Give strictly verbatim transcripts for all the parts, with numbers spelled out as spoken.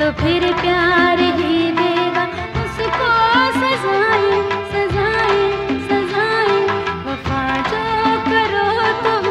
तो फिर प्यार ही देगा उसको सजाएं सजाएं सजाएं, वफा जो करो तुम।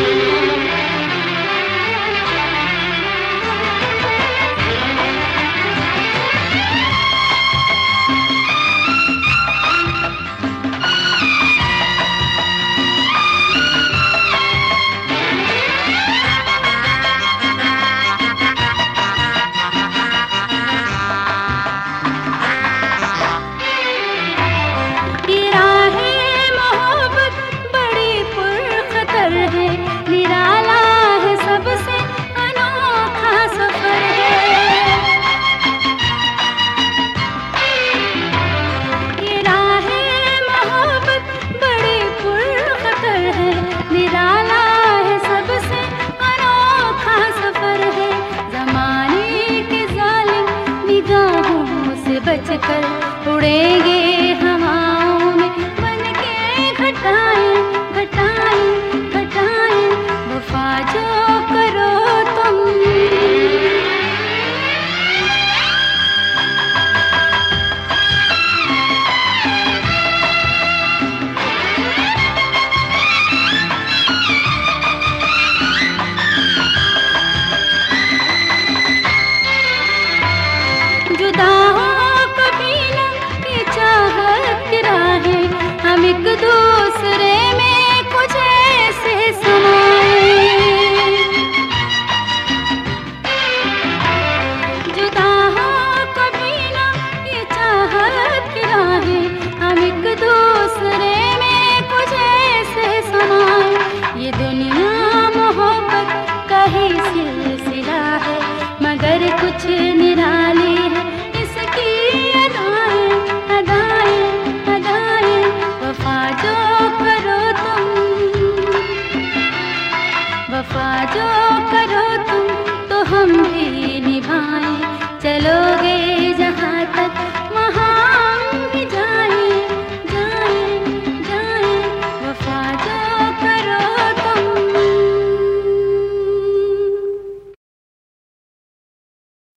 बचकर उड़ेंगे हवाओं में बनके घटाएं घटाएं घटाएं, वफा जो करो तुम। जुदा एक दूसरे में कुछ ऐसे समाए, जुदा हो कभी ना ये चाहत की राहें, हम एक दूसरे में कुछ ऐसे समाए। ये दुनिया मोहब्बत का ही सिलसिला है, मगर कुछ निराली है इसकी अदाएं अदाएं अदाएं, वफा जो करो तुम, वफा जो करो तुम तो हम भी निभाएं। चलो